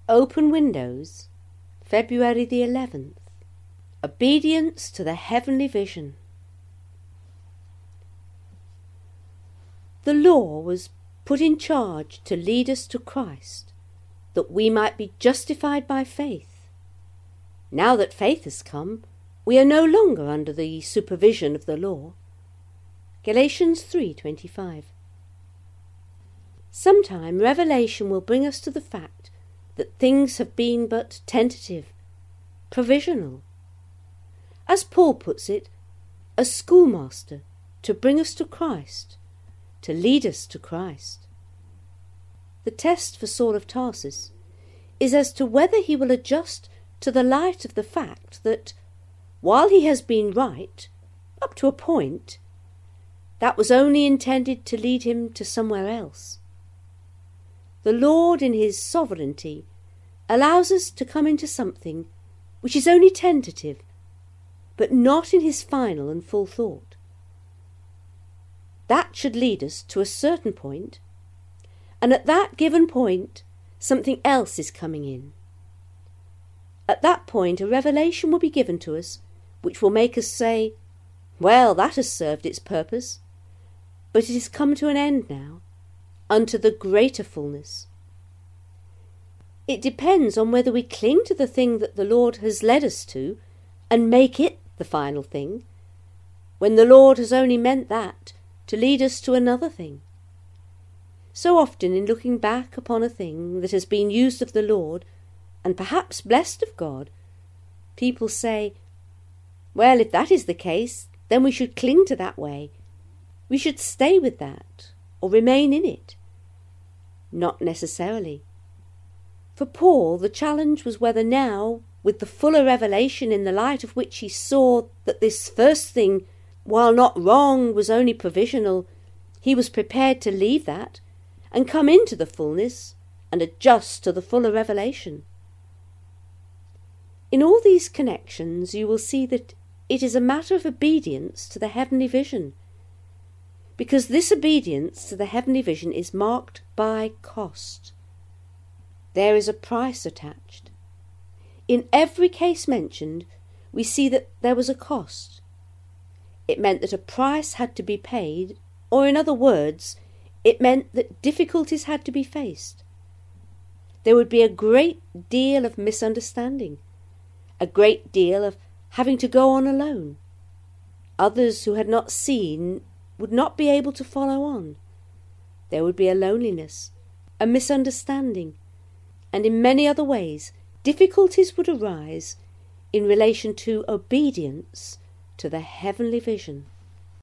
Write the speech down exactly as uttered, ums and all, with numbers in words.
Open Windows, February the eleventh. Obedience to the heavenly vision. The law was put in charge to lead us to Christ, that we might be justified by faith. Now that faith has come, we are no longer under the supervision of the law. Galatians three twenty-five. Sometime revelation will bring us to the fact that things have been but tentative, provisional. As Paul puts it, a schoolmaster to bring us to Christ, to lead us to Christ. The test for Saul of Tarsus is as to whether he will adjust to the light of the fact that, while he has been right, up to a point, that was only intended to lead him to somewhere else. The Lord, in his sovereignty, allows us to come into something which is only tentative, but not in his final and full thought. That should lead us to a certain point, and at that given point something else is coming in. At that point a revelation will be given to us which will make us say, well, that has served its purpose, but it has come to an end now, unto the greater fullness. It depends on whether we cling to the thing that the Lord has led us to and make it the final thing, when the Lord has only meant that to lead us to another thing. So often in looking back upon a thing that has been used of the Lord, and perhaps blessed of God, people say, well, if that is the case, then we should cling to that way. We should stay with that, or remain in it. Not necessarily. For Paul, the challenge was whether now, with the fuller revelation in the light of which he saw that this first thing, while not wrong, was only provisional, he was prepared to leave that and come into the fullness and adjust to the fuller revelation. In all these connections you will see that it is a matter of obedience to the heavenly vision, because this obedience to the heavenly vision is marked by cost. There is a price attached. In every case mentioned, we see that there was a cost. It meant that a price had to be paid, or in other words, it meant that difficulties had to be faced. There would be a great deal of misunderstanding, a great deal of having to go on alone. Others who had not seen would not be able to follow on. There would be a loneliness, a misunderstanding, and in many other ways difficulties would arise in relation to obedience to the heavenly vision.